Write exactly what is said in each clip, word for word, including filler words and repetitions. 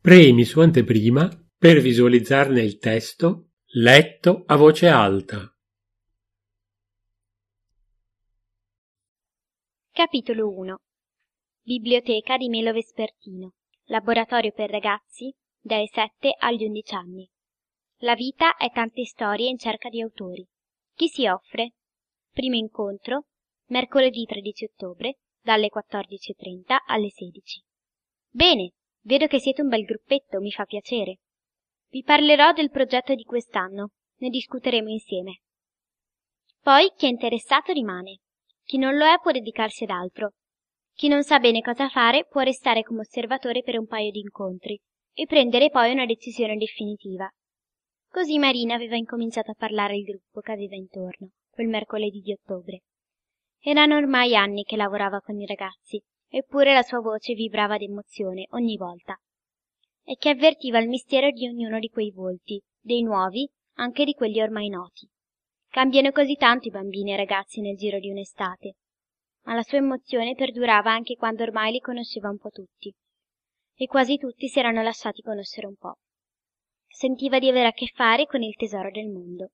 Premi su anteprima per visualizzarne il testo letto a voce alta. Capitolo uno. Biblioteca di Melo Vespertino. Laboratorio per ragazzi dai sette agli undici anni. La vita è tante storie in cerca di autori. Chi si offre? Primo incontro, mercoledì tredici ottobre, dalle quattordici e trenta alle sedici. Bene, vedo che siete un bel gruppetto, mi fa piacere. Vi parlerò del progetto di quest'anno, ne discuteremo insieme. Poi chi è interessato rimane. Chi non lo è può dedicarsi ad altro. Chi non sa bene cosa fare può restare come osservatore per un paio di incontri e prendere poi una decisione definitiva. Così Marina aveva incominciato a parlare al gruppo che aveva intorno, quel mercoledì di ottobre. Erano ormai anni che lavorava con i ragazzi, eppure la sua voce vibrava d'emozione ogni volta. E che avvertiva il mistero di ognuno di quei volti, dei nuovi, anche di quelli ormai noti. Cambiano così tanto i bambini e i ragazzi nel giro di un'estate. Ma la sua emozione perdurava anche quando ormai li conosceva un po' tutti. E quasi tutti si erano lasciati conoscere un po'. Sentiva di avere a che fare con il tesoro del mondo.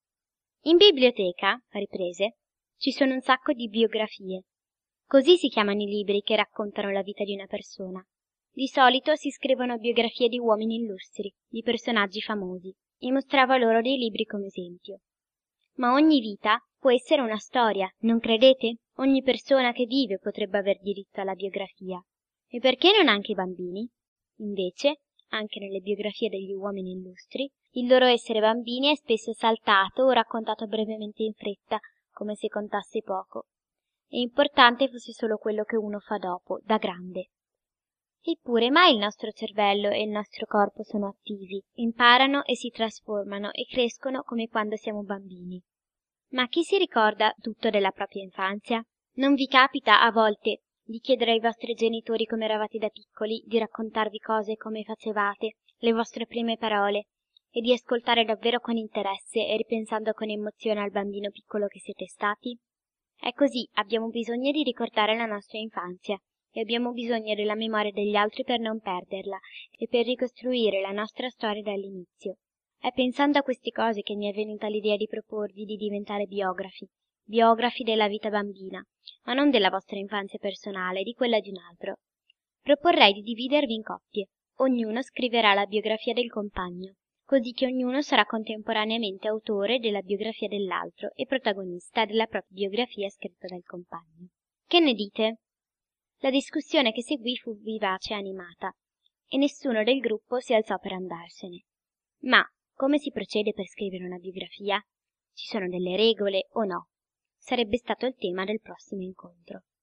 In biblioteca, riprese, ci sono un sacco di biografie. Così si chiamano i libri che raccontano la vita di una persona. Di solito si scrivono biografie di uomini illustri, di personaggi famosi, e mostrava loro dei libri come esempio. Ma ogni vita può essere una storia, non credete? Ogni persona che vive potrebbe aver diritto alla biografia. E perché non anche i bambini? Invece, anche nelle biografie degli uomini illustri, il loro essere bambini è spesso saltato o raccontato brevemente in fretta, come se contasse poco. E importante fosse solo quello che uno fa dopo, da grande. Eppure mai il nostro cervello e il nostro corpo sono attivi, imparano e si trasformano e crescono come quando siamo bambini. Ma chi si ricorda tutto della propria infanzia? Non vi capita a volte di chiedere ai vostri genitori come eravate da piccoli, di raccontarvi cose come facevate, le vostre prime parole, e di ascoltare davvero con interesse e ripensando con emozione al bambino piccolo che siete stati? È così, abbiamo bisogno di ricordare la nostra infanzia, e abbiamo bisogno della memoria degli altri per non perderla e per ricostruire la nostra storia dall'inizio. È pensando a queste cose che mi è venuta l'idea di proporvi di diventare biografi, biografi della vita bambina, ma non della vostra infanzia personale, di quella di un altro. Proporrei di dividervi in coppie. Ognuno scriverà la biografia del compagno, così che ognuno sarà contemporaneamente autore della biografia dell'altro e protagonista della propria biografia scritta dal compagno. Che ne dite? La discussione che seguì fu vivace e animata, e nessuno del gruppo si alzò per andarsene. Ma come si procede per scrivere una biografia? Ci sono delle regole o no? Sarebbe stato il tema del prossimo incontro.